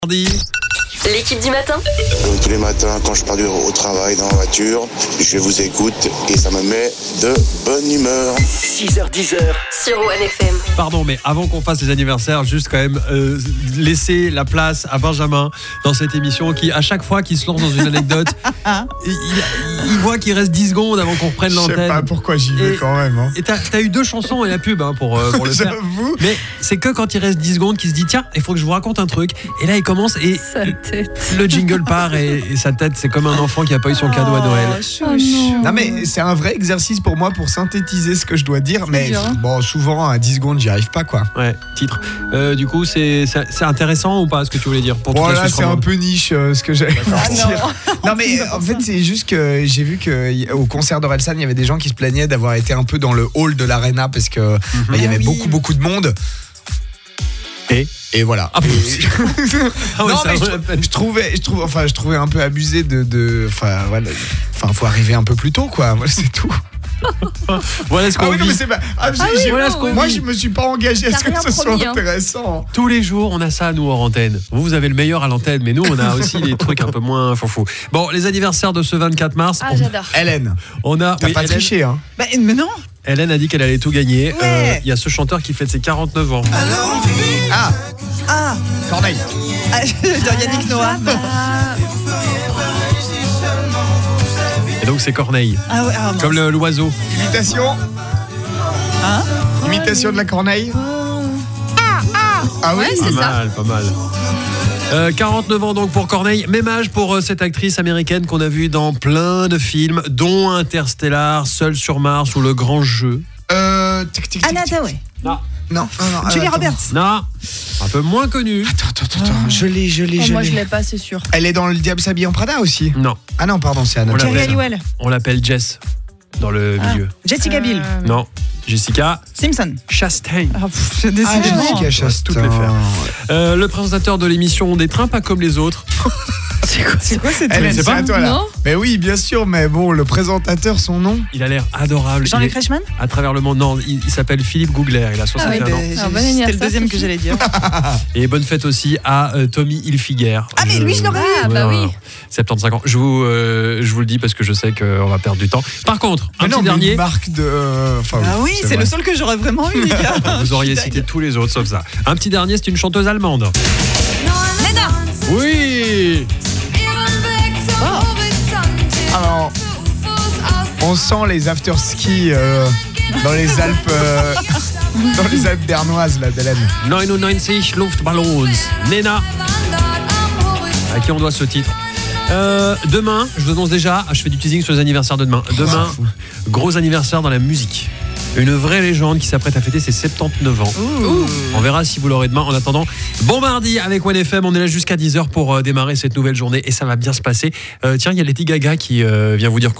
L'équipe du matin. Tous les matins, quand je pars au travail dans la voiture, je vous écoute et ça me met de bonne humeur. 6h-10h sur OneFM. Pardon, mais avant qu'on fasse les anniversaires, juste quand même laisser la place à Benjamin dans cette émission qui, à chaque fois qu'il se lance dans une anecdote, il voit qu'il reste 10 secondes avant qu'on reprenne l'antenne. Je sais pas pourquoi j'y vais quand même. Hein. Et t'as eu 2 chansons et la pub pour le faire. J'avoue. Mais c'est que quand il reste 10 secondes qu'il se dit tiens, il faut que je vous raconte un truc. Et là, il commence et le jingle part et sa tête, c'est comme un enfant qui a pas eu son cadeau à Noël. Non mais c'est un vrai exercice pour moi pour synthétiser ce que je dois dire. Mais bon, souvent à 10 secondes, j'y arrive pas quoi. Ouais, titre. Du coup, c'est intéressant ou pas ce que tu voulais dire pour bon, toute la là, Suisse c'est un romande. peu niche ce que j'allais dire. Non mais en fait, c'est juste que j'ai vu qu'au concert d'Orelsan, il y avait des gens qui se plaignaient d'avoir été un peu dans le hall de l'Arena parce que il y avait beaucoup de monde. Et voilà. Ah, non ça mais vaut la peine. je trouvais un peu abusé voilà. Faut arriver un peu plus tôt quoi. Voilà, c'est tout. Voilà ce qu'on Ah oui, non, vit. mais c'est pas. voilà ce qu'on moi, vit. je me suis pas engagé à ce que rien ce soit promis, hein. intéressant. Tous les jours, on a ça, nous, hors antenne. Vous avez le meilleur à l'antenne, mais nous, on a aussi des trucs un peu moins foufou. Bon, les anniversaires de ce 24 mars. Ah, j'adore. Hélène, On a. t'as oui, pas Hélène, triché, hein? Mais non. Hélène a dit qu'elle allait tout gagner. Ouais. Il y a ce chanteur qui fête ses 49 ans. Ah, Corneille. je veux dire Yannick Noah. Et donc, c'est Corneille. Ah ouais, Comme l'oiseau. Imitation. Hein? Imitation de la Corneille. Ah oui. Ouais, c'est ça. Pas mal. 49 ans donc pour Corneille, même âge pour cette actrice américaine qu'on a vue dans plein de films, dont Interstellar, Seul sur Mars ou Le Grand Jeu. Anna Hathaway. Non. Julia attends. Roberts. Non, un peu moins connu. Attends. Je l'ai. Moi, je l'ai pas, c'est sûr. Elle est dans Le Diable s'habille en Prada aussi. Non, Ah non, pardon, c'est Anna. On Jerry l'appelle. Halliwell. on l'appelle Jess dans le milieu. Jessica Biel. Non, Jessica Simpson. Chastain. Décidément. Jessica toutes les Chastain. faire. Le présentateur de l'émission Des trains pas comme les autres. C'est quoi cette Hélène, sais c'est pas à toi là. Non. Mais oui, bien sûr, mais bon, le présentateur, son nom. Il a l'air adorable. Jean-Luc Il est Reichmann. à travers le monde. Non, il s'appelle Philippe Googler. Il a 61 ans. Ah, bon C'était anniversaire, le deuxième que Sophie. j'allais dire. Et bonne fête aussi à Tommy Hilfiger. Ah, mais lui, je l'aurais eu. Ah, bah oui. 75 ans. Je vous le dis parce que je sais qu'on va perdre du temps. Par contre, un Mais non, petit mais dernier. une marque de. Ah oui, c'est vrai. le seul que j'aurais vraiment eu, les gars. Vous auriez Je suis cité tous les autres sauf ça. Un petit dernier, c'est une chanteuse allemande. Nena. Oui. Alors, on sent les after-ski dans les Alpes. Dans les Alpes bernoises là, d'Hélène. 99 Luftballons. Nena. À qui on doit ce titre? Demain, je vous annonce déjà, je fais du teasing sur les anniversaires de demain. Demain, gros anniversaire dans la musique. Une vraie légende qui s'apprête à fêter ses 79 ans. On verra si vous l'aurez demain. En attendant, bon mardi avec OneFM. On est là jusqu'à 10h pour démarrer cette nouvelle journée et ça va bien se passer. Tiens, il y a Lady Gaga qui vient vous dire